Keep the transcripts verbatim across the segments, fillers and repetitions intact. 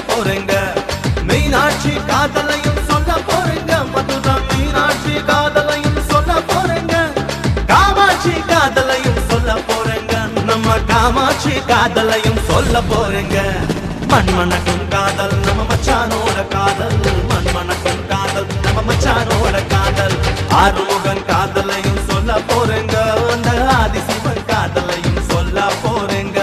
போறேங்க மீனாட்சி காதலையும் சொல்ல போறேங்க மதுரை மீனாட்சி காதலையும் சொல்ல போறேங்க காமாட்சி காதலையும் சொல்ல போறேங்க நம்ம காமாட்சி காதலையும் சொல்ல போறேங்க மண்மணக்கும் காதல் நம்ம மச்சானோட காதல் மண்மணக்கும் காதல் நம்ம மச்சானோட காதல் ஆறுமுகன் காதலையும் சொல்ல போறேங்க அந்த ஆதிசிவன் காதலையும் சொல்ல போறேங்க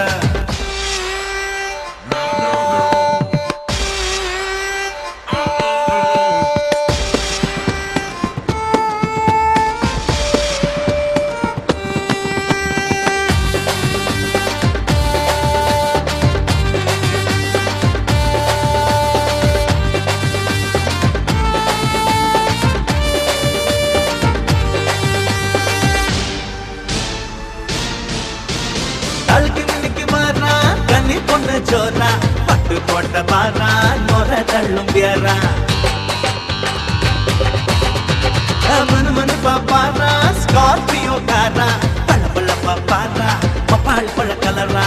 ஜோரா பட்டு போட்ட பாரா நொர தள்ளும் பேரா மனு மனு பாப்பாரா ஸ்கார்பியோ காரா பழ பழ பாப்பாரா பப்பாள் பழ கலரா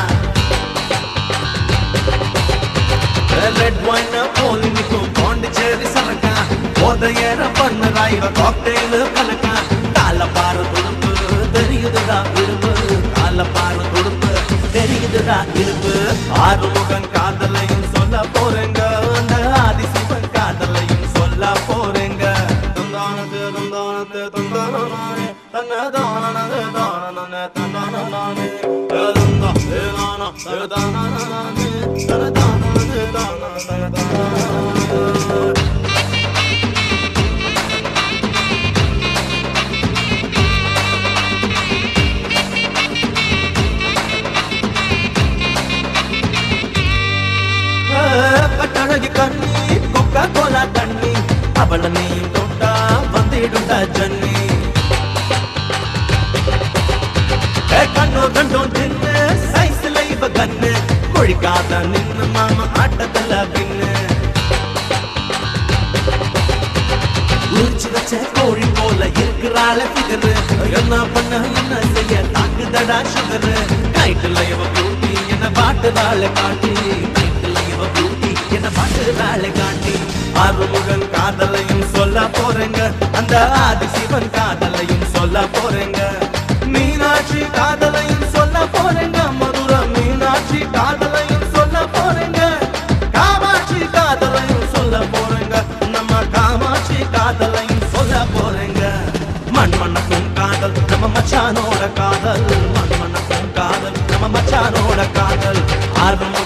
ரெட் ஒயின் போலி நிக்கும் பாண்டிச்சேரி சரக்கா போதையேற பண்ணுறா இவ காக்டெயில் கலக்கா கால பாரு துடுப்பு தெரியுதுடா இரும்பு கால பாரு துடுப்பு தெரியுதுடா இருப்பு ஆறுமுகன் காதலையும் சொல்ல போறேங்க அந்த ஆதிசிவன் காதலையும் சொல்ல போறேங்க தந்தானது தந்தானது தந்தானே தன்னதானது தானனே தந்தானே தந்தா தேனானா தேதானனே தனதானது தானனே கட்டழகி கண்ணி கொக்கா கோலா தண்ணி அவள நீ தொட்டா வந்திடுண்டா ஜன்னி கண்ணோ கண்டோ தின்னு சைஸ்ல இவ கண்ணு கொழிக்காத நின்னு மாமா ஆட்டத்துல பின்னு உரிச்சு வச்ச கோழி போல இருக்கிறாள பிகரு என்ன பண்ண என்ன செய்ய தாக்குதடா சுகரு நைட்டுல இவ பியூட்டி என்ன பாட்டுதாள காட்டி என்ன பாட்டுதாள காட்டி ஆறுமுகன் காதலையும் சொல்ல போறேங்க அந்த ஆதிசிவன் காதலையும் சொல்ல போறேங்க மீனாட்சி காதலையும் சொல்ல போறேங்க மதுரை மீனாட்சி காதலையும் சொல்ல போறேங்க காமாட்சி காதலையும் சொல்ல போறேங்க நம்ம காமாட்சி காதலையும் சொல்ல போறேங்க மண்மணக்கும் காதல் நம்ம மச்சானோட காதல் மண்மணக்கும் காதல் நம்ம மச்சானோட காதல் ஆறுமுக